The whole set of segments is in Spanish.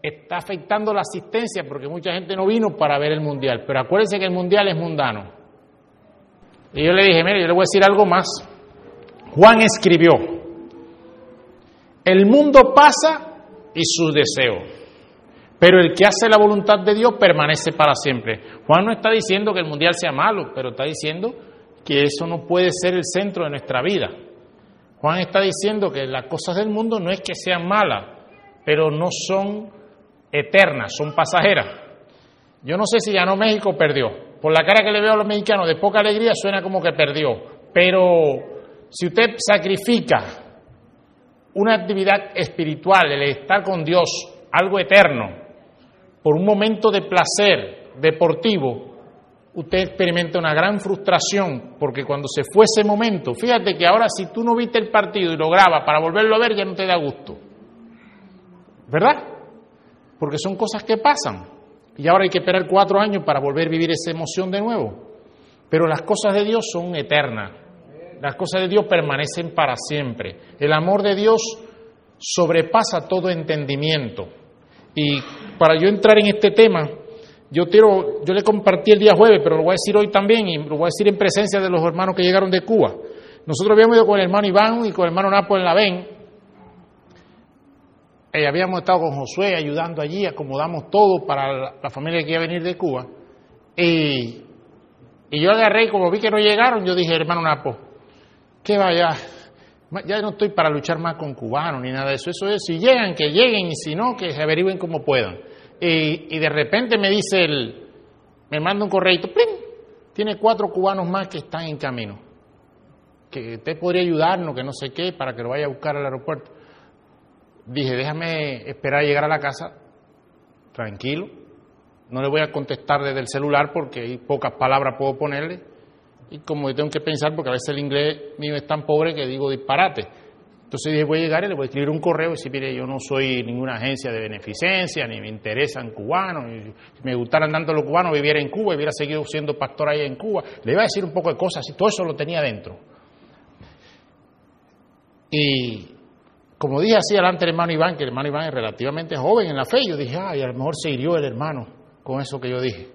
está afectando la asistencia porque mucha gente no vino para ver el Mundial. Pero acuérdense que el Mundial es mundano. Y yo le dije, mire, yo le voy a decir algo más. Juan escribió, el mundo pasa y sus deseos, pero el que hace la voluntad de Dios permanece para siempre. Juan no está diciendo que el Mundial sea malo, pero está diciendo que eso no puede ser el centro de nuestra vida. Juan está diciendo que las cosas del mundo no es que sean malas, pero no son eternas, son pasajeras. Yo no sé si ganó México o perdió. Por la cara que le veo a los mexicanos de poca alegría suena como que perdió. Pero si usted sacrifica una actividad espiritual, el estar con Dios, algo eterno, por un momento de placer deportivo, usted experimenta una gran frustración, porque cuando se fue ese momento, fíjate que ahora si tú no viste el partido y lo grabas para volverlo a ver, ya no te da gusto. ¿Verdad? Porque son cosas que pasan. Y ahora hay que esperar 4 años para volver a vivir esa emoción de nuevo. Pero las cosas de Dios son eternas. Las cosas de Dios permanecen para siempre. El amor de Dios sobrepasa todo entendimiento. Y para yo entrar en este tema, yo le compartí el día jueves, pero lo voy a decir hoy también, y lo voy a decir en presencia de los hermanos que llegaron de Cuba. Nosotros habíamos ido con el hermano Iván y con el hermano Napo en la VEN. Habíamos estado con Josué ayudando allí, acomodamos todo para la familia que iba a venir de Cuba. Y yo agarré y como vi que no llegaron, yo dije, hermano Napo, que vaya, ya no estoy para luchar más con cubanos ni nada de eso. Eso es, si llegan, que lleguen, y si no, que se averigüen como puedan. Y de repente me dice me manda un correíto, ¡plin! Tiene 4 cubanos más que están en camino. Que usted podría ayudarnos, que no sé qué, para que lo vaya a buscar al aeropuerto. Dije, déjame esperar a llegar a la casa, tranquilo, no le voy a contestar desde el celular porque hay pocas palabras puedo ponerle, y como yo tengo que pensar, porque a veces el inglés mío es tan pobre que digo disparate. Entonces dije, voy a llegar y le voy a escribir un correo y decir, mire, yo no soy ninguna agencia de beneficencia, ni me interesan cubanos, y si me gustaran tanto los cubanos, viviera en Cuba y hubiera seguido siendo pastor allá en Cuba. Le iba a decir un poco de cosas y todo eso lo tenía dentro. Y como dije así delante del hermano Iván, que el hermano Iván es relativamente joven en la fe, yo dije, ay, a lo mejor se hirió el hermano con eso que yo dije.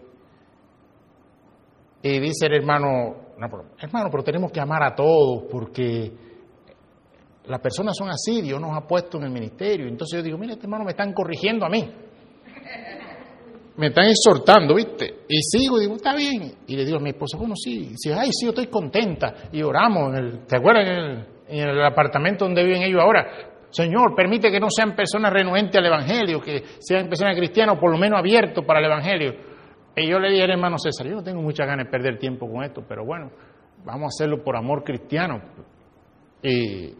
Y dice el hermano, pero tenemos que amar a todos porque las personas son así, Dios nos ha puesto en el ministerio. Entonces yo digo, mira, este hermano me están corrigiendo a mí. Me están exhortando, ¿viste? Y sigo, digo, está bien. Y le digo a mi esposa, bueno, sí, ay, sí, yo estoy contenta. Y oramos, ¿te acuerdas? En el apartamento donde viven ellos ahora. Señor, permite que no sean personas renuentes al Evangelio, que sean personas cristianas o por lo menos abiertos para el Evangelio. Y yo le dije al hermano César, yo no tengo muchas ganas de perder tiempo con esto, pero bueno, vamos a hacerlo por amor cristiano. Y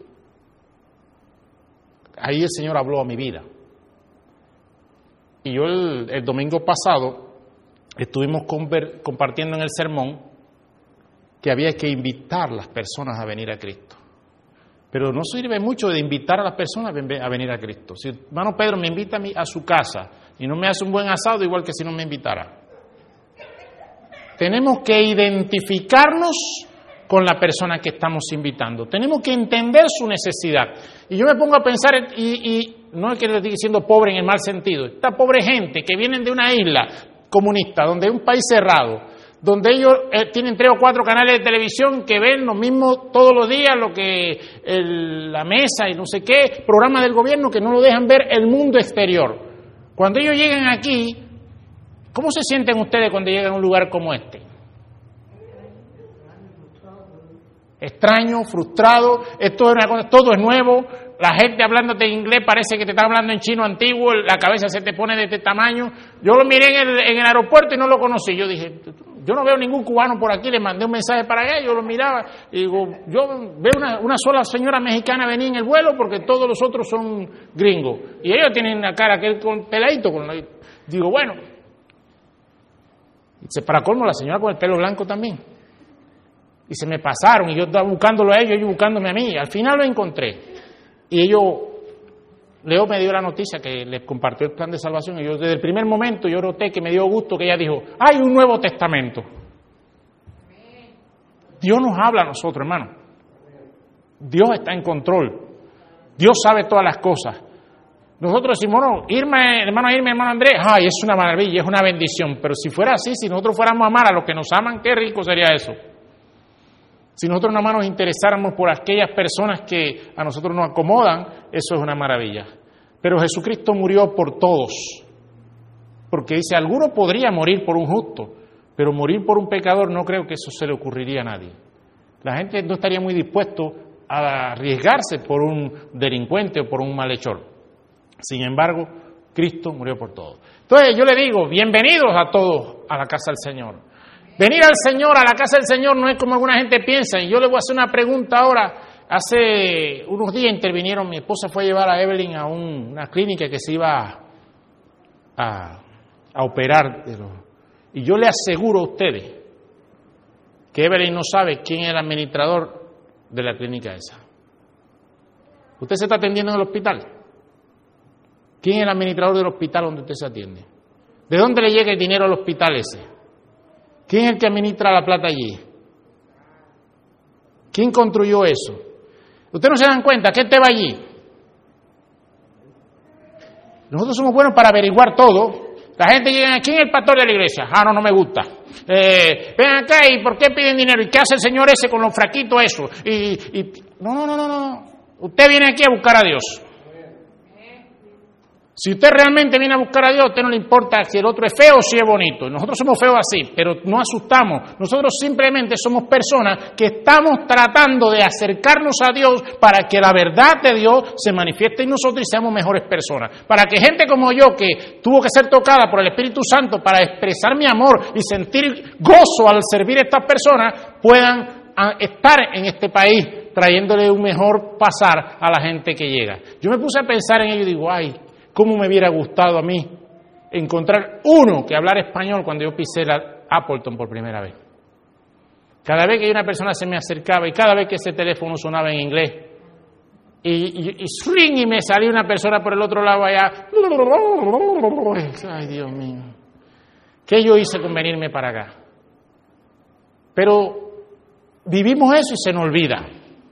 ahí el Señor habló a mi vida. Y yo el domingo pasado estuvimos compartiendo en el sermón que había que invitar a las personas a venir a Cristo. Pero no sirve mucho de invitar a las personas a venir a Cristo. Si hermano Pedro me invita a su casa y no me hace un buen asado, igual que si no me invitara. Tenemos que identificarnos con la persona que estamos invitando. Tenemos que entender su necesidad. Y yo me pongo a pensar, y no es que le estoy diciendo pobre en el mal sentido, esta pobre gente que vienen de una isla comunista, donde es un país cerrado, donde ellos tienen 3 o 4 canales de televisión que ven lo mismo todos los días, lo que la mesa y no sé qué, programas del gobierno que no lo dejan ver el mundo exterior. Cuando ellos llegan aquí, ¿cómo se sienten ustedes cuando llegan a un lugar como este? Extraño, frustrado, esto es una cosa, todo es nuevo, la gente hablándote en inglés parece que te está hablando en chino antiguo, la cabeza se te pone de este tamaño. Yo lo miré en el aeropuerto y no lo conocí, yo dije, yo no veo ningún cubano por aquí, le mandé un mensaje para allá, yo lo miraba y digo, yo veo una sola señora mexicana venir en el vuelo porque todos los otros son gringos y ellos tienen la cara aquel con peladito, digo, bueno, para colmo la señora con el pelo blanco también. Y se me pasaron, y yo estaba buscándolo a ellos buscándome a mí. Al final lo encontré. Y Leo me dio la noticia que les compartió el plan de salvación. Y yo desde el primer momento yo noté que me dio gusto que ella dijo, hay un Nuevo Testamento. Dios nos habla a nosotros, hermano. Dios está en control. Dios sabe todas las cosas. Nosotros decimos, no, hermano Andrés, ay, es una maravilla, es una bendición. Pero si fuera así, si nosotros fuéramos a amar a los que nos aman, qué rico sería eso. Si nosotros nada más nos interesáramos por aquellas personas que a nosotros nos acomodan, eso es una maravilla. Pero Jesucristo murió por todos. Porque dice, alguno podría morir por un justo, pero morir por un pecador no creo que eso se le ocurriría a nadie. La gente no estaría muy dispuesto a arriesgarse por un delincuente o por un malhechor. Sin embargo, Cristo murió por todos. Entonces yo le digo, bienvenidos a todos a la casa del Señor. Venir al Señor, a la casa del Señor, no es como alguna gente piensa. Y yo le voy a hacer una pregunta ahora. Hace unos días intervinieron, mi esposa fue a llevar a Evelyn a una clínica que se iba a operar. Y yo le aseguro a ustedes que Evelyn no sabe quién es el administrador de la clínica esa. ¿Usted se está atendiendo en el hospital? ¿Quién es el administrador del hospital donde usted se atiende? ¿De dónde le llega el dinero al hospital ese? ¿Quién es el que administra la plata allí? ¿Quién construyó eso? ¿Usted no se dan cuenta que este va allí? Nosotros somos buenos para averiguar todo. La gente llega, ¿quién es el pastor de la iglesia? Ah, no me gusta. Ven acá, ¿y por qué piden dinero? ¿Y qué hace el señor ese con los fraquitos eso? No. Usted viene aquí a buscar a Dios. Si usted realmente viene a buscar a Dios, a usted no le importa si el otro es feo o si es bonito. Nosotros somos feos así, pero no asustamos. Nosotros simplemente somos personas que estamos tratando de acercarnos a Dios para que la verdad de Dios se manifieste en nosotros y seamos mejores personas. Para que gente como yo, que tuvo que ser tocada por el Espíritu Santo para expresar mi amor y sentir gozo al servir a estas personas, puedan estar en este país trayéndole un mejor pasar a la gente que llega. Yo me puse a pensar en ello y digo, ay, ¿cómo me hubiera gustado a mí encontrar uno que hablara español cuando yo pisé la Appleton por primera vez? Cada vez que una persona se me acercaba y cada vez que ese teléfono sonaba en inglés y me salía una persona por el otro lado allá. Ay, Dios mío. ¿Qué yo hice con venirme para acá? Pero vivimos eso y se nos olvida.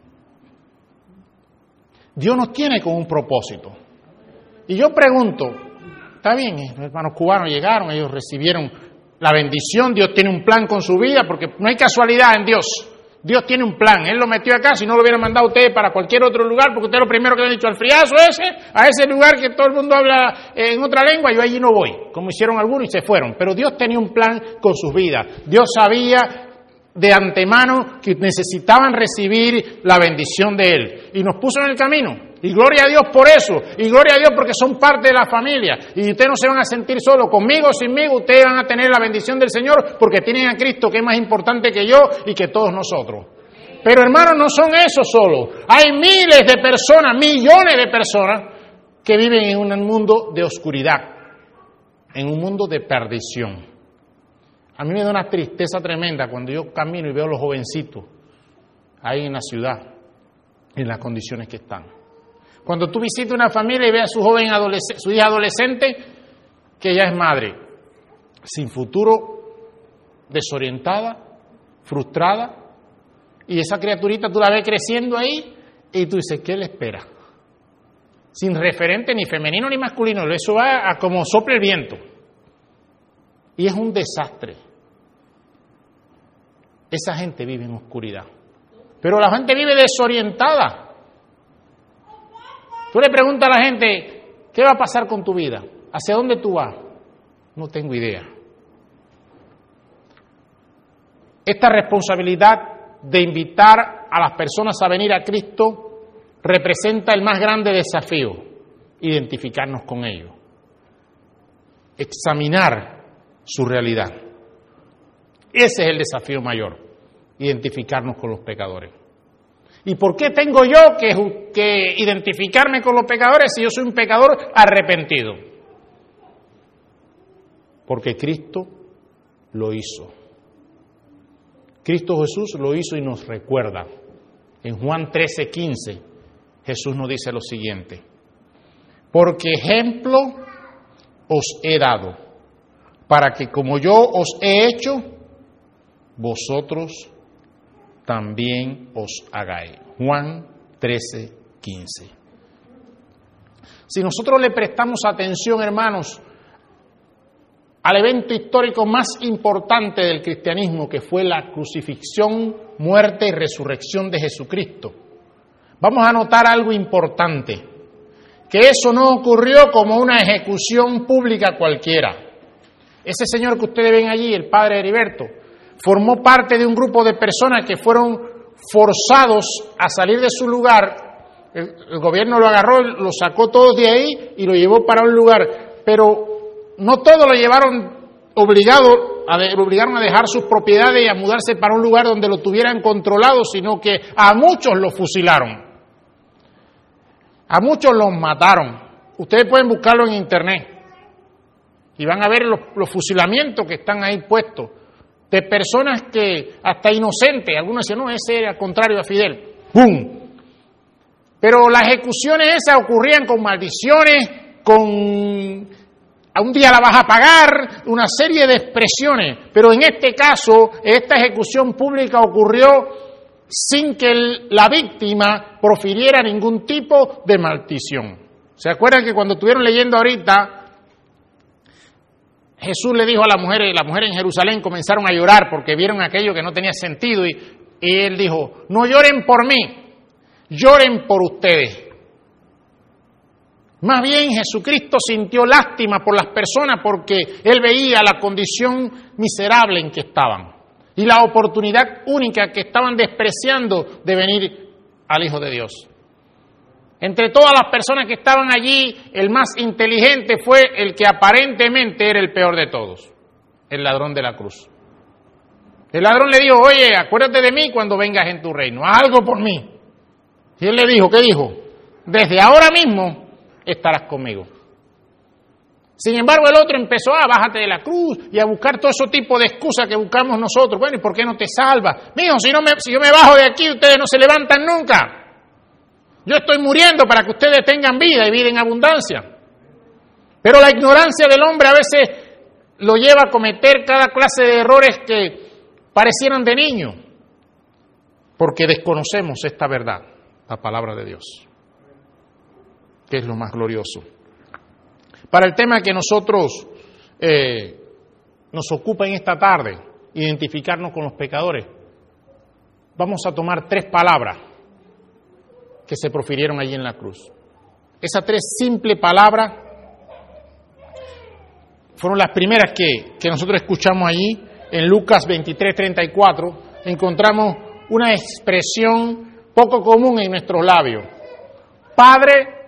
Dios nos tiene con un propósito. Y yo pregunto, está bien, los hermanos cubanos llegaron, ellos recibieron la bendición, Dios tiene un plan con su vida, porque no hay casualidad en Dios. Dios tiene un plan, Él lo metió acá, si no lo hubiera mandado a usted para cualquier otro lugar, porque usted lo primero que le ha dicho al friazo ese, a ese lugar que todo el mundo habla en otra lengua, yo allí no voy, como hicieron algunos y se fueron. Pero Dios tenía un plan con sus vidas. Dios sabía de antemano que necesitaban recibir la bendición de Él y nos puso en el camino. Y gloria a Dios por eso, y gloria a Dios porque son parte de la familia. Y ustedes no se van a sentir solos, conmigo o sinmigo, ustedes van a tener la bendición del Señor porque tienen a Cristo que es más importante que yo y que todos nosotros. Pero hermanos, no son esos solos. Hay miles de personas, millones de personas que viven en un mundo de oscuridad, en un mundo de perdición. A mí me da una tristeza tremenda cuando yo camino y veo a los jovencitos ahí en la ciudad, en las condiciones que están. Cuando tú visitas una familia y ves a su joven su hija adolescente, que ya es madre, sin futuro, desorientada, frustrada, y esa criaturita tú la ves creciendo ahí, y tú dices, ¿qué le espera? Sin referente ni femenino ni masculino, eso va a como sople el viento. Y es un desastre. Esa gente vive en oscuridad. Pero la gente vive desorientada. Tú le preguntas a la gente, ¿qué va a pasar con tu vida? ¿Hacia dónde tú vas? No tengo idea. Esta responsabilidad de invitar a las personas a venir a Cristo representa el más grande desafío, identificarnos con ellos, examinar su realidad. Ese es el desafío mayor, identificarnos con los pecadores. ¿Y por qué tengo yo que identificarme con los pecadores si yo soy un pecador arrepentido? Porque Cristo lo hizo. Cristo Jesús lo hizo y nos recuerda. En Juan 13:15, Jesús nos dice lo siguiente: porque ejemplo os he dado, para que como yo os he hecho, vosotros también os hagáis. Juan 13:15. Si nosotros le prestamos atención, hermanos, al evento histórico más importante del cristianismo, que fue la crucifixión, muerte y resurrección de Jesucristo, vamos a notar algo importante, que eso no ocurrió como una ejecución pública cualquiera. Ese señor que ustedes ven allí, el padre Heriberto, formó parte de un grupo de personas que fueron forzados a salir de su lugar. El gobierno lo agarró, lo sacó todos de ahí y lo llevó para un lugar, pero no todos lo llevaron lo obligaron a dejar sus propiedades y a mudarse para un lugar donde lo tuvieran controlado, sino que a muchos los fusilaron, a muchos los mataron. Ustedes pueden buscarlo en internet y van a ver los fusilamientos que están ahí puestos, de personas que hasta inocentes, algunos decían, no, ese era contrario a Fidel, ¡pum! Pero las ejecuciones esas ocurrían con maldiciones, a un día la vas a pagar, una serie de expresiones. Pero en este caso, esta ejecución pública ocurrió sin que la víctima profiriera ningún tipo de maldición. ¿Se acuerdan que cuando estuvieron leyendo ahorita, Jesús le dijo a las mujeres en Jerusalén comenzaron a llorar porque vieron aquello que no tenía sentido y él dijo, no lloren por mí, lloren por ustedes. Más bien Jesucristo sintió lástima por las personas porque Él veía la condición miserable en que estaban y la oportunidad única que estaban despreciando de venir al Hijo de Dios. Entre todas las personas que estaban allí, el más inteligente fue el que aparentemente era el peor de todos, el ladrón de la cruz. El ladrón le dijo, oye, acuérdate de mí cuando vengas en tu reino, haz algo por mí. Y él le dijo, ¿qué dijo? Desde ahora mismo estarás conmigo. Sin embargo, el otro empezó a bájate de la cruz y a buscar todo ese tipo de excusas que buscamos nosotros. Bueno, ¿y por qué no te salvas? Mijo, si yo me bajo de aquí, ustedes no se levantan nunca. Yo estoy muriendo para que ustedes tengan vida y vida en abundancia. Pero la ignorancia del hombre a veces lo lleva a cometer cada clase de errores que parecieran de niño, porque desconocemos esta verdad, la palabra de Dios, que es lo más glorioso. Para el tema que nosotros nos ocupa en esta tarde, identificarnos con los pecadores, vamos a tomar 3 palabras que se profirieron allí en la cruz. Esas 3 simples palabras fueron las primeras que nosotros escuchamos allí. En Lucas 23:34 encontramos una expresión poco común en nuestros labios. Padre,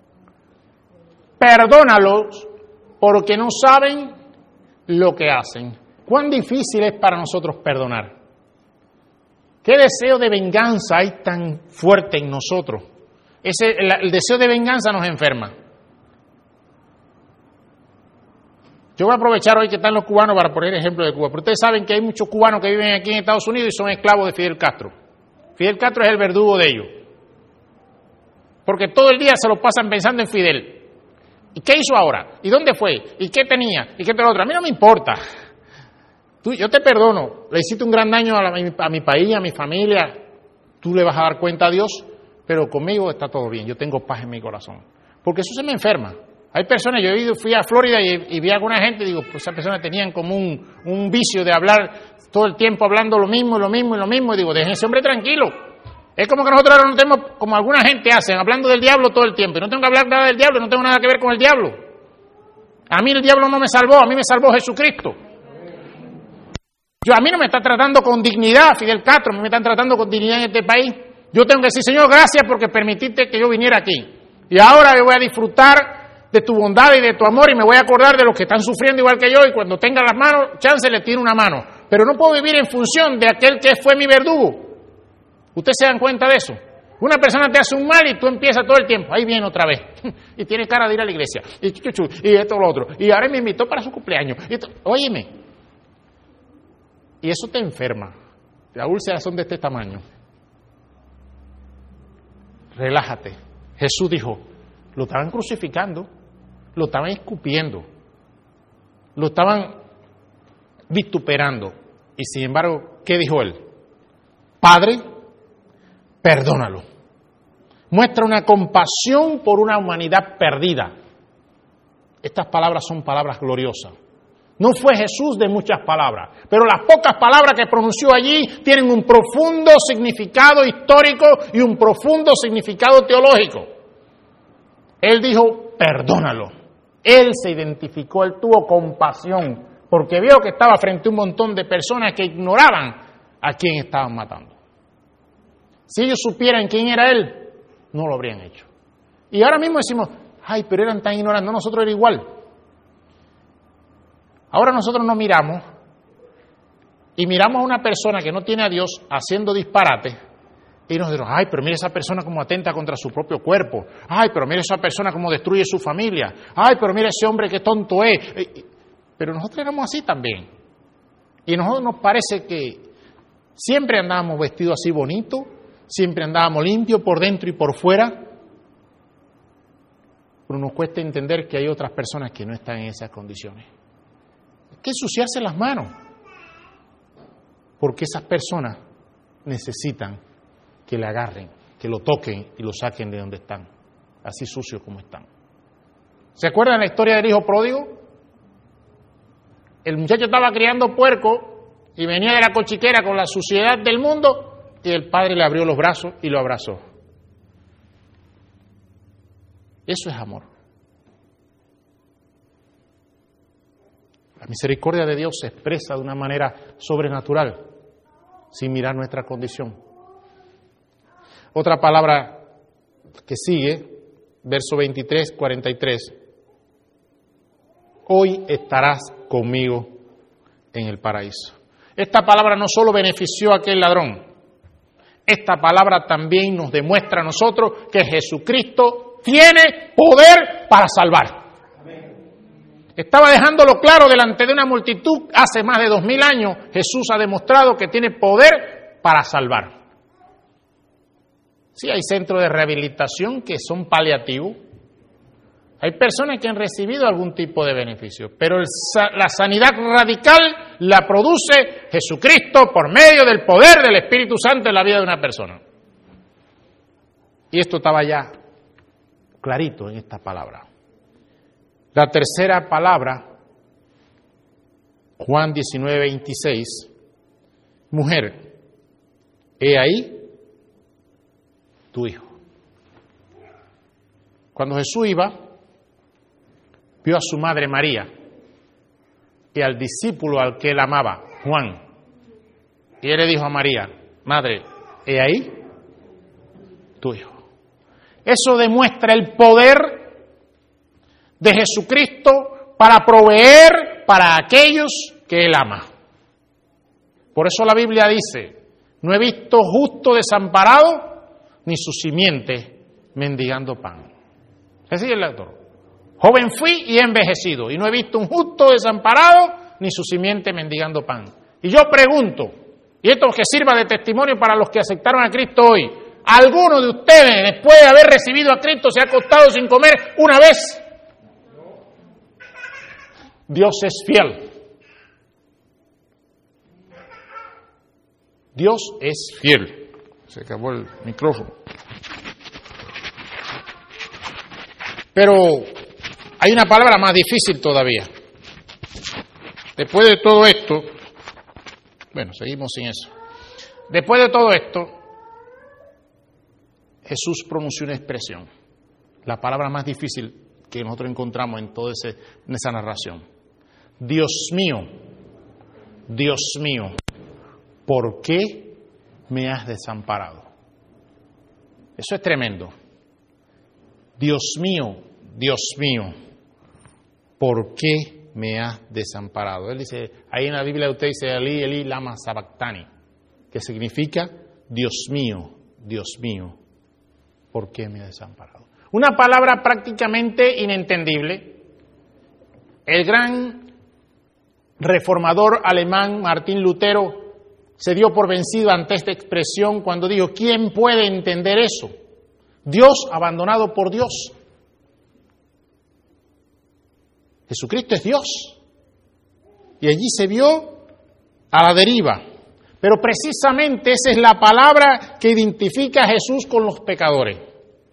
perdónalos porque no saben lo que hacen. ¿Cuán difícil es para nosotros perdonar? ¿Qué deseo de venganza hay tan fuerte en nosotros? El deseo de venganza nos enferma. Yo voy a aprovechar hoy que están los cubanos para poner ejemplo de Cuba. Pero ustedes saben que hay muchos cubanos que viven aquí en Estados Unidos y son esclavos de Fidel Castro. Fidel Castro es el verdugo de ellos. Porque todo el día se lo pasan pensando en Fidel. ¿Y qué hizo ahora? ¿Y dónde fue? ¿Y qué tenía? ¿Y qué tenía otro? A mí no me importa. Yo te perdono. Le hiciste un gran daño a mi país, a mi familia. Tú le vas a dar cuenta a Dios, pero conmigo está todo bien. Yo tengo paz en mi corazón. Porque eso se me enferma. Hay personas, fui a Florida y vi a alguna gente y digo, pues esas personas tenían como un vicio de hablar todo el tiempo hablando lo mismo. Y digo, dejen ese hombre tranquilo. Es como que nosotros ahora no tenemos, como alguna gente hace, hablando del diablo todo el tiempo. Y no tengo que hablar nada del diablo, no tengo nada que ver con el diablo. A mí el diablo no me salvó, a mí me salvó Jesucristo. A mí no me está tratando con dignidad Fidel Castro, a mí me están tratando con dignidad en este país. Yo tengo que decir, Señor, gracias porque permitiste que yo viniera aquí. Y ahora yo voy a disfrutar de tu bondad y de tu amor y me voy a acordar de los que están sufriendo igual que yo y cuando tenga las manos, chance le tiro una mano. Pero no puedo vivir en función de aquel que fue mi verdugo. ¿Ustedes se dan cuenta de eso? Una persona te hace un mal y tú empiezas todo el tiempo, ahí viene otra vez, y tiene cara de ir a la iglesia, y esto lo otro, y ahora me invitó para su cumpleaños. Óyeme, y eso te enferma. Las úlceras son de este tamaño. Relájate. Jesús dijo, lo estaban crucificando, lo estaban escupiendo, lo estaban vituperando, y sin embargo, ¿qué dijo él? Padre, perdónalo. muestra una compasión por una humanidad perdida. Estas palabras son palabras gloriosas. No fue Jesús de muchas palabras, pero las pocas palabras que pronunció allí tienen un profundo significado histórico y un profundo significado teológico. Él dijo, perdónalo. Él se identificó, él tuvo compasión, porque vio que estaba frente a un montón de personas que ignoraban a quién estaban matando. Si ellos supieran quién era él, no lo habrían hecho. Y ahora mismo decimos, ay, pero eran tan ignorantes, no, nosotros era igual. Ahora nosotros nos miramos y miramos a una persona que no tiene a Dios haciendo disparate y nos decimos, ay, pero mira esa persona como atenta contra su propio cuerpo. Ay, pero mira esa persona como destruye su familia. Ay, pero mira ese hombre qué tonto es. Pero nosotros éramos así también. Y a nosotros nos parece que siempre andábamos vestidos así bonitos, siempre andábamos limpios por dentro y por fuera. Pero nos cuesta entender que hay otras personas que no están en esas condiciones. Hay que ensuciarse las manos, porque esas personas necesitan que le agarren, que lo toquen y lo saquen de donde están, así sucios como están. ¿Se acuerdan la historia del hijo pródigo? El muchacho estaba criando puerco y venía de la cochiquera con la suciedad del mundo y el padre le abrió los brazos y lo abrazó. Eso es amor. La misericordia de Dios se expresa de una manera sobrenatural, sin mirar nuestra condición. Otra palabra que sigue, verso 23, 43. Hoy estarás conmigo en el paraíso. Esta palabra no solo benefició a aquel ladrón, esta palabra también nos demuestra a nosotros que Jesucristo tiene poder para salvar. Estaba dejándolo claro delante de una multitud hace más de 2000 años. Jesús ha demostrado que tiene poder para salvar. Sí, hay centros de rehabilitación que son paliativos. Hay personas que han recibido algún tipo de beneficio, pero la sanidad radical la produce Jesucristo por medio del poder del Espíritu Santo en la vida de una persona. Y esto estaba ya clarito en esta palabra. La tercera palabra, Juan 19, 26, mujer, he ahí tu hijo. Cuando Jesús iba, vio a su madre María y al discípulo al que él amaba, Juan. Y él le dijo a María, madre, he ahí tu hijo. Eso demuestra el poder de Jesucristo para proveer para aquellos que él ama. Por eso la Biblia dice, no he visto justo desamparado, ni su simiente mendigando pan. Así es el autor. Joven fui y he envejecido, y no he visto un justo desamparado, ni su simiente mendigando pan. Y yo pregunto, y esto que sirva de testimonio para los que aceptaron a Cristo hoy, ¿alguno de ustedes, después de haber recibido a Cristo, se ha acostado sin comer una vez? Dios es fiel. Dios es fiel. Se acabó el micrófono. Pero hay una palabra más difícil todavía. Después de todo esto, bueno, seguimos sin eso. Después de todo esto, Jesús pronunció una expresión, la palabra más difícil que nosotros encontramos en toda esa narración. Dios mío, ¿por qué me has desamparado? Eso es tremendo. Dios mío, ¿por qué me has desamparado? Él dice, ahí en la Biblia usted dice, Elí, Elí, lama sabactani, que significa, Dios mío, ¿por qué me has desamparado? Una palabra prácticamente inentendible. El gran reformador alemán Martín Lutero se dio por vencido ante esta expresión cuando dijo, ¿quién puede entender eso? Dios abandonado por Dios. Jesucristo es Dios. Y allí se vio a la deriva. Pero precisamente esa es la palabra que identifica a Jesús con los pecadores.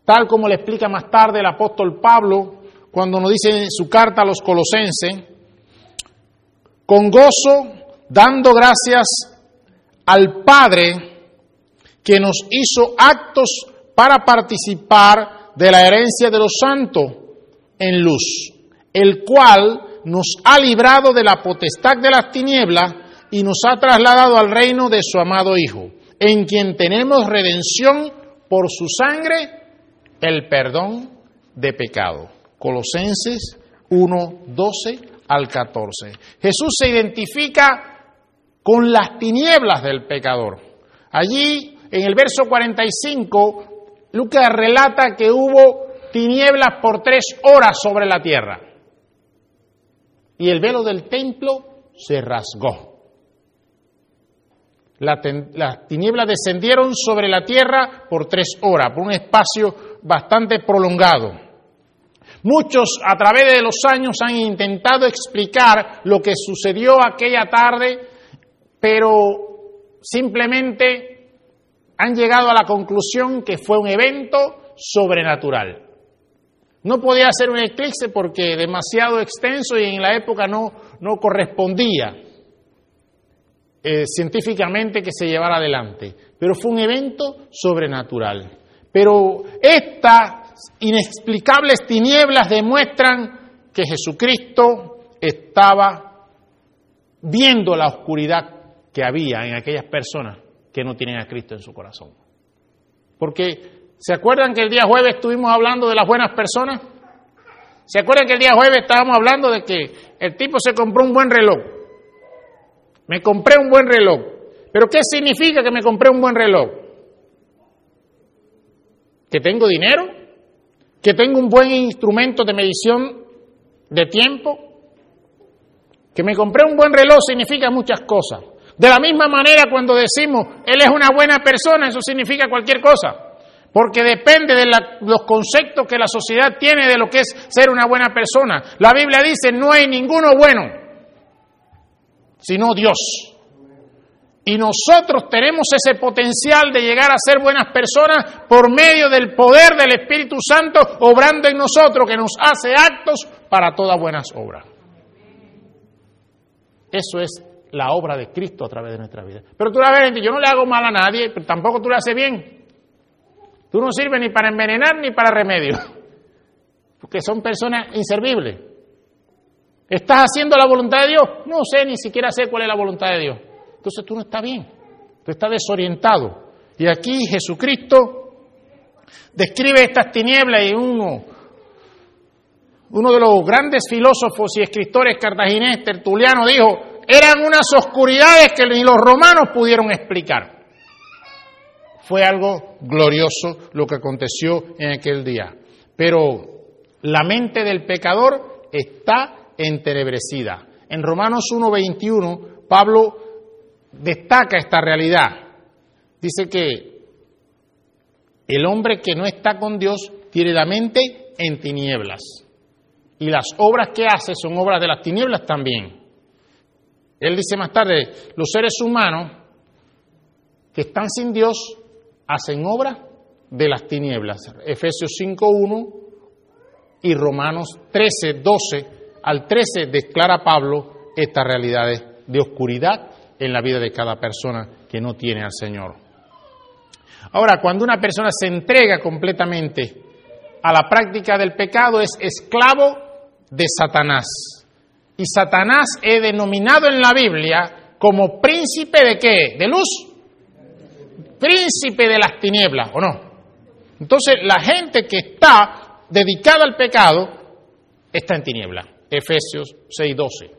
tal como le explica más tarde el apóstol Pablo cuando nos dice en su carta a los Colosenses, con gozo, dando gracias al Padre que nos hizo aptos para participar de la herencia de los santos en luz, el cual nos ha librado de la potestad de las tinieblas y nos ha trasladado al reino de su amado Hijo, en quien tenemos redención por su sangre, el perdón de pecado. Colosenses 1:12 al 14. Jesús se identifica con las tinieblas del pecador. Allí, en el verso 45, Lucas relata que hubo tinieblas por 3 horas sobre la tierra. Y el velo del templo se rasgó. Las tinieblas descendieron sobre la tierra por 3 horas, por un espacio bastante prolongado. Muchos a través de los años han intentado explicar lo que sucedió aquella tarde, pero simplemente han llegado a la conclusión que fue un evento sobrenatural. No podía ser un eclipse porque demasiado extenso y en la época no correspondía científicamente que se llevara adelante, pero fue un evento sobrenatural. Pero estas inexplicables tinieblas demuestran que Jesucristo estaba viendo la oscuridad que había en aquellas personas que no tienen a Cristo en su corazón. Porque, ¿se acuerdan que el día jueves estuvimos hablando de las buenas personas? ¿Se acuerdan que el día jueves estábamos hablando de que el tipo se compró un buen reloj? Me compré un buen reloj. ¿Pero qué significa que me compré un buen reloj? ¿Que tengo dinero? ¿Que tengo un buen instrumento de medición de tiempo? Que me compré un buen reloj significa muchas cosas. De la misma manera, cuando decimos, él es una buena persona, eso significa cualquier cosa. Porque depende de los conceptos que la sociedad tiene de lo que es ser una buena persona. La Biblia dice, no hay ninguno bueno, sino Dios. Y nosotros tenemos ese potencial de llegar a ser buenas personas por medio del poder del Espíritu Santo obrando en nosotros, que nos hace aptos para todas buenas obras. Eso es la obra de Cristo a través de nuestra vida. Pero tú la ves, yo no le hago mal a nadie, pero tampoco tú le haces bien. Tú no sirves ni para envenenar ni para remedio, porque son personas inservibles. ¿Estás haciendo la voluntad de Dios? No sé, ni siquiera sé cuál es la voluntad de Dios. Entonces tú no estás bien, tú estás desorientado. Y aquí Jesucristo describe estas tinieblas y uno de los grandes filósofos y escritores cartagineses, Tertuliano, dijo, eran unas oscuridades que ni los romanos pudieron explicar. Fue algo glorioso lo que aconteció en aquel día. Pero la mente del pecador está entenebrecida. En Romanos 1:21, Pablo destaca esta realidad. Dice que el hombre que no está con Dios tiene la mente en tinieblas. Y las obras que hace son obras de las tinieblas también. Él dice más tarde, los seres humanos que están sin Dios hacen obras de las tinieblas. Efesios 5:1 y Romanos 13:12 al 13 declara Pablo estas realidades de oscuridad en la vida de cada persona que no tiene al Señor. Ahora, cuando una persona se entrega completamente a la práctica del pecado, es esclavo de Satanás. Y Satanás es denominado en la Biblia como príncipe de ¿qué? ¿De luz? Príncipe de las tinieblas, ¿o no? Entonces, la gente que está dedicada al pecado está en tinieblas. Efesios 6:12.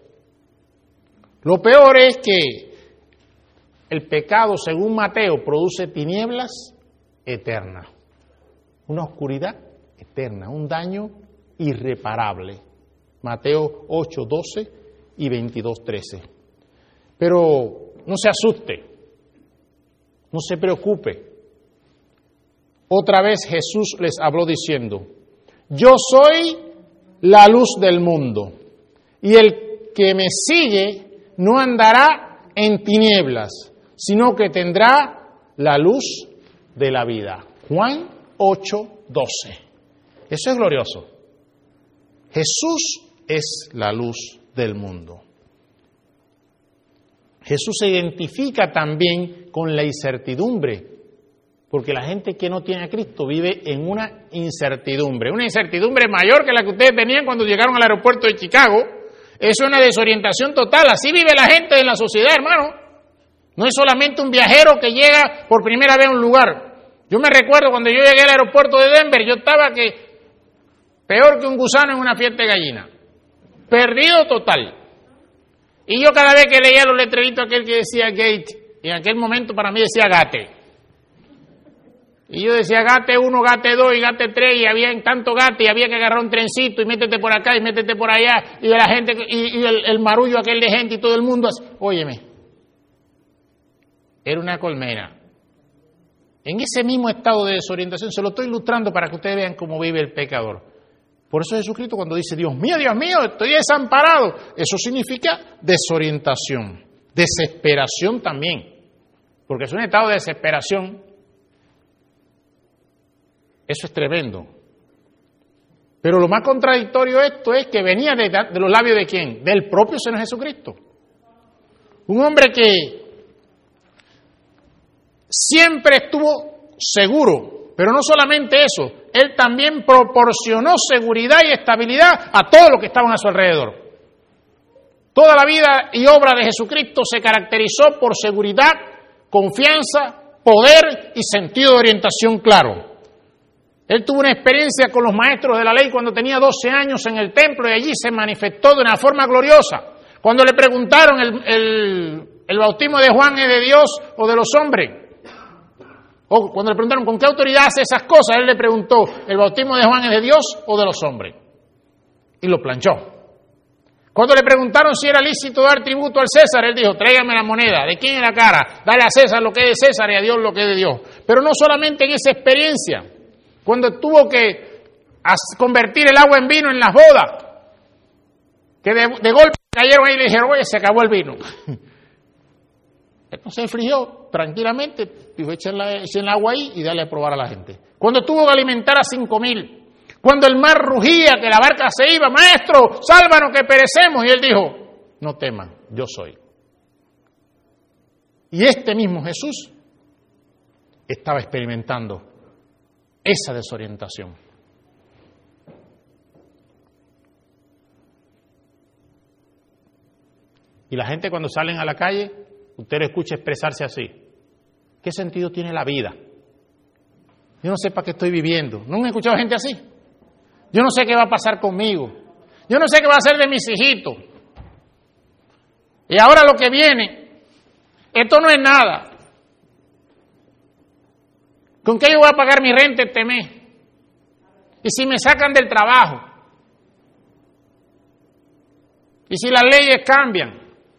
Lo peor es que el pecado, según Mateo, produce tinieblas eternas. Una oscuridad eterna, un daño irreparable. Mateo 8:12 y 22:13. Pero no se asuste, no se preocupe. Otra vez Jesús les habló diciendo, yo soy la luz del mundo, y el que me sigue no andará en tinieblas, sino que tendrá la luz de la vida. Juan 8:12. 12. Eso es glorioso. Jesús es la luz del mundo. Jesús se identifica también con la incertidumbre, porque la gente que no tiene a Cristo vive en una incertidumbre mayor que la que ustedes tenían cuando llegaron al aeropuerto de Chicago. Es una desorientación total. Así vive la gente en la sociedad, hermano. No es solamente un viajero que llega por primera vez a un lugar. Yo me recuerdo cuando yo llegué al aeropuerto de Denver, yo estaba peor que un gusano en una fiesta de gallina. Perdido total. Y yo cada vez que leía los letreritos aquel que decía Gate, y en aquel momento para mí decía Gate. Y yo decía Gate 1, Gate 2 y Gate 3, y había tanto Gate, y había que agarrar un trencito y métete por acá y métete por allá, y la gente, y el marullo aquel de gente y todo el mundo así. Óyeme, era una colmena. En ese mismo estado de desorientación, se lo estoy ilustrando para que ustedes vean cómo vive el pecador. Por eso Jesucristo cuando dice, Dios mío, estoy desamparado, eso significa desorientación, desesperación también, porque es un estado de desesperación. Eso es tremendo. Pero lo más contradictorio de esto es que venía de los labios de ¿quién? Del propio Señor Jesucristo. Un hombre que siempre estuvo seguro, pero no solamente eso, él también proporcionó seguridad y estabilidad a todos los que estaban a su alrededor. Toda la vida y obra de Jesucristo se caracterizó por seguridad, confianza, poder y sentido de orientación claro. Él tuvo una experiencia con los maestros de la ley cuando tenía 12 años en el templo y allí se manifestó de una forma gloriosa. Cuando le preguntaron el bautismo de Juan es de Dios o de los hombres, o cuando le preguntaron con qué autoridad hace esas cosas, él le preguntó, ¿el bautismo de Juan es de Dios o de los hombres? Y lo planchó. Cuando le preguntaron si era lícito dar tributo al César, él dijo, tráigame la moneda, ¿de quién es la cara? Dale a César lo que es de César y a Dios lo que es de Dios. Pero no solamente en esa experiencia, cuando tuvo que convertir el agua en vino en las bodas, que de golpe cayeron ahí y le dijeron, oye, se acabó el vino. Él no se infligió, tranquilamente, dijo, echen el agua ahí y dale a probar a la gente. Cuando tuvo que alimentar a 5,000, cuando el mar rugía, que la barca se iba, maestro, sálvanos que perecemos, y él dijo, no teman, yo soy. Y este mismo Jesús estaba experimentando esa desorientación. Y la gente cuando salen a la calle, usted le escucha expresarse así. ¿Qué sentido tiene la vida? Yo no sé para qué estoy viviendo. ¿No han escuchado gente así? Yo no sé qué va a pasar conmigo. Yo no sé qué va a hacer de mis hijitos. Y ahora lo que viene, esto no es nada. ¿Con qué yo voy a pagar mi renta este mes? ¿Y si me sacan del trabajo? ¿Y si las leyes cambian?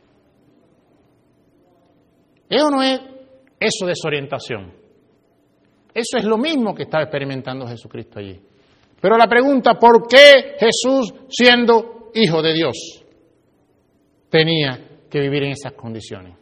Eso no es eso desorientación. Eso es lo mismo que estaba experimentando Jesucristo allí. Pero la pregunta, ¿por qué Jesús, siendo Hijo de Dios, tenía que vivir en esas condiciones?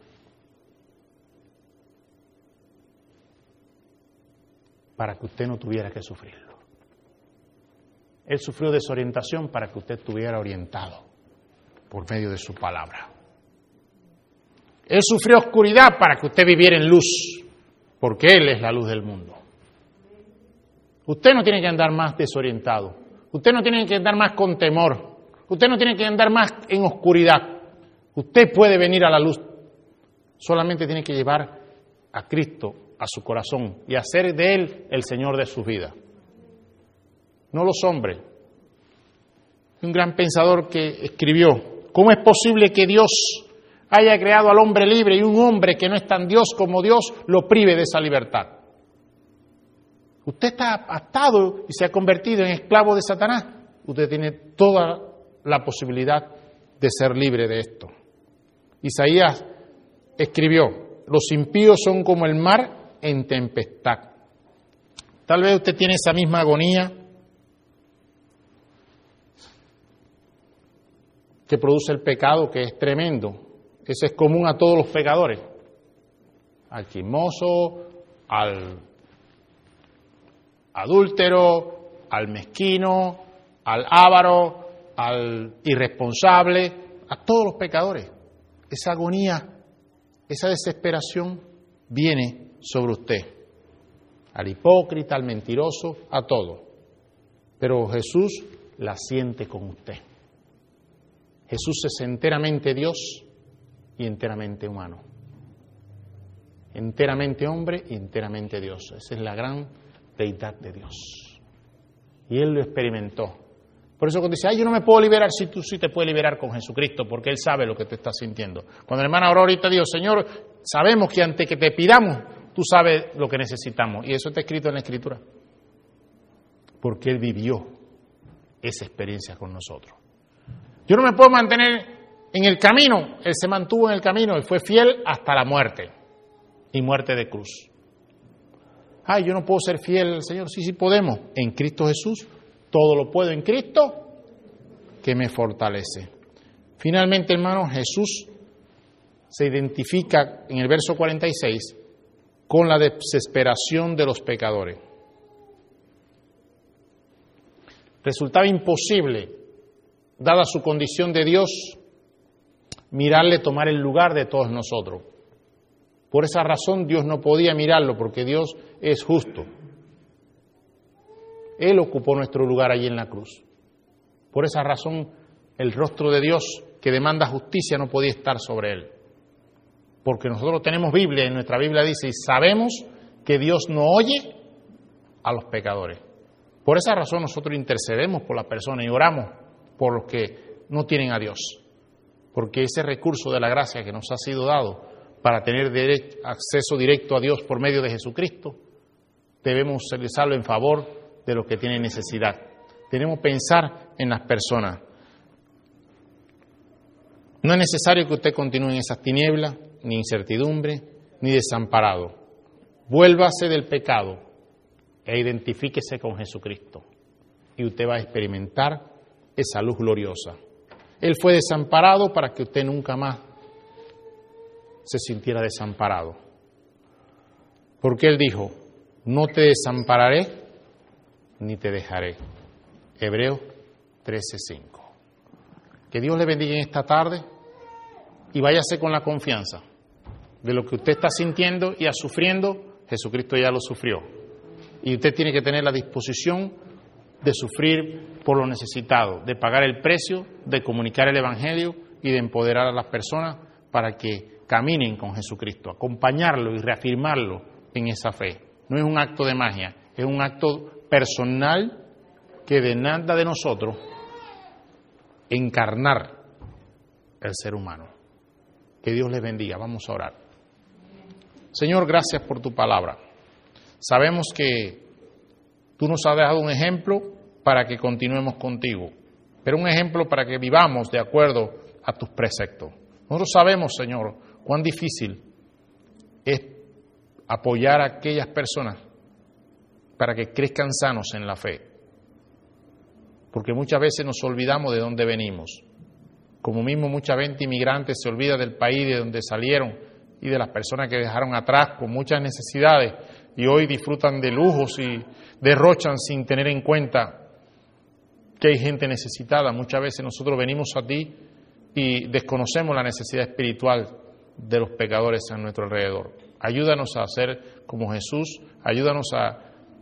Para que usted no tuviera que sufrirlo. Él sufrió desorientación para que usted estuviera orientado por medio de su palabra. Él sufrió oscuridad para que usted viviera en luz, porque Él es la luz del mundo. Usted no tiene que andar más desorientado. Usted no tiene que andar más con temor. Usted no tiene que andar más en oscuridad. Usted puede venir a la luz. Solamente tiene que llevar a Cristo a su corazón y hacer de Él el Señor de su vida. No los hombres. Un gran pensador que escribió, ¿cómo es posible que Dios haya creado al hombre libre y un hombre que no es tan Dios como Dios lo prive de esa libertad? Usted está atado y se ha convertido en esclavo de Satanás. Usted tiene toda la posibilidad de ser libre de esto. Isaías escribió, los impíos son como el mar en tempestad. Tal vez usted tiene esa misma agonía que produce el pecado, que es tremendo. Eso es común a todos los pecadores. Al chismoso, al adúltero, al mezquino, al avaro, al irresponsable, a todos los pecadores. Esa agonía, esa desesperación viene sobre usted, al hipócrita, al mentiroso, a todo. Pero Jesús la siente con usted. Jesús es enteramente Dios y enteramente humano. Enteramente hombre y enteramente Dios. Esa es la gran deidad de Dios. Y Él lo experimentó. Por eso cuando dice, yo no me puedo liberar, si tú sí te puedes liberar con Jesucristo, porque Él sabe lo que te estás sintiendo. Cuando la hermana oró ahorita dijo, Señor, sabemos que antes que te pidamos, tú sabes lo que necesitamos. Y eso está escrito en la Escritura. Porque Él vivió esa experiencia con nosotros. Yo no me puedo mantener en el camino. Él se mantuvo en el camino y fue fiel hasta la muerte. Y muerte de cruz. Yo no puedo ser fiel al Señor. Sí podemos. En Cristo Jesús, todo lo puedo en Cristo que me fortalece. Finalmente, hermanos, Jesús se identifica en el verso 46 con la desesperación de los pecadores. Resultaba imposible, dada su condición de Dios, mirarle tomar el lugar de todos nosotros. Por esa razón Dios no podía mirarlo, porque Dios es justo. Él ocupó nuestro lugar allí en la cruz. Por esa razón el rostro de Dios, que demanda justicia, no podía estar sobre Él. Porque nosotros tenemos Biblia, y en nuestra Biblia dice, y sabemos que Dios no oye a los pecadores. Por esa razón nosotros intercedemos por las personas y oramos por los que no tienen a Dios. Porque ese recurso de la gracia que nos ha sido dado para tener acceso directo a Dios por medio de Jesucristo, debemos utilizarlo en favor de los que tienen necesidad. Debemos pensar en las personas. No es necesario que usted continúe en esas tinieblas, ni incertidumbre, ni desamparado. Vuélvase del pecado e identifíquese con Jesucristo. Y usted va a experimentar esa luz gloriosa. Él fue desamparado para que usted nunca más se sintiera desamparado. Porque Él dijo, no te desampararé ni te dejaré. Hebreos 13:5. Que Dios le bendiga en esta tarde y váyase con la confianza de lo que usted está sintiendo y sufriendo, Jesucristo ya lo sufrió. Y usted tiene que tener la disposición de sufrir por lo necesitado, de pagar el precio, de comunicar el Evangelio y de empoderar a las personas para que caminen con Jesucristo, acompañarlo y reafirmarlo en esa fe. No es un acto de magia, es un acto personal que demanda de nosotros encarnar el ser humano. Que Dios les bendiga. Vamos a orar. Señor, gracias por tu palabra. Sabemos que tú nos has dejado un ejemplo para que continuemos contigo, pero un ejemplo para que vivamos de acuerdo a tus preceptos. Nosotros sabemos, Señor, cuán difícil es apoyar a aquellas personas para que crezcan sanos en la fe. Porque muchas veces nos olvidamos de dónde venimos. Como mismo mucha gente inmigrante se olvida del país de donde salieron y de las personas que dejaron atrás con muchas necesidades y hoy disfrutan de lujos y derrochan sin tener en cuenta que hay gente necesitada. Muchas veces nosotros venimos a ti y desconocemos la necesidad espiritual de los pecadores a nuestro alrededor. Ayúdanos a ser como Jesús, ayúdanos a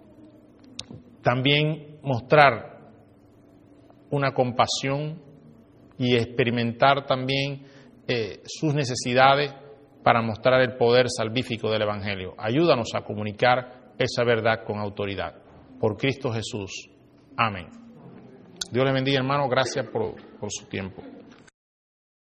también mostrar una compasión y experimentar también sus necesidades para mostrar el poder salvífico del Evangelio. Ayúdanos a comunicar esa verdad con autoridad. Por Cristo Jesús. Amén. Dios les bendiga, hermano. Gracias por su tiempo.